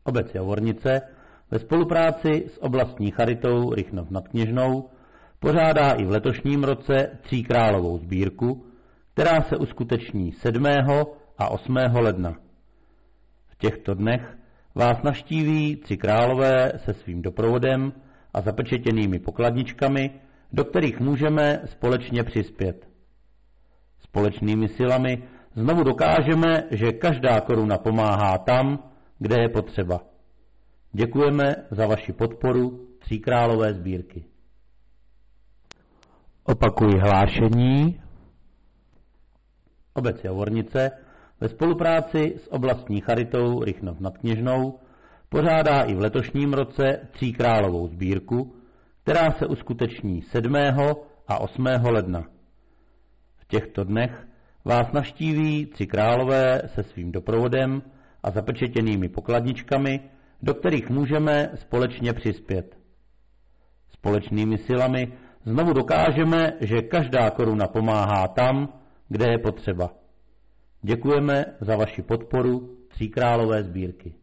Obec Javornice ve spolupráci s oblastní charitou Rychnov nad Kněžnou pořádá i v letošním roce tříkrálovou sbírku, která se uskuteční 7. a 8. ledna. V těchto dnech vás navštíví tři králové se svým doprovodem a zapečetěnými pokladničkami, do kterých můžeme společně přispět. Společnými silami znovu dokážeme, že každá koruna pomáhá tam, kde je potřeba. Děkujeme za vaši podporu tříkrálové sbírky. Opakuji hlášení. Obec Javornice ve spolupráci s oblastní charitou Rychnov nad Kněžnou pořádá i v letošním roce tříkrálovou sbírku, která se uskuteční 7. a 8. ledna. V těchto dnech vás navštíví tři králové se svým doprovodem a zapečetěnými pokladničkami, do kterých můžeme společně přispět. Společnými silami znovu dokážeme, že každá koruna pomáhá tam, kde je potřeba. Děkujeme za vaši podporu tříkrálové sbírky.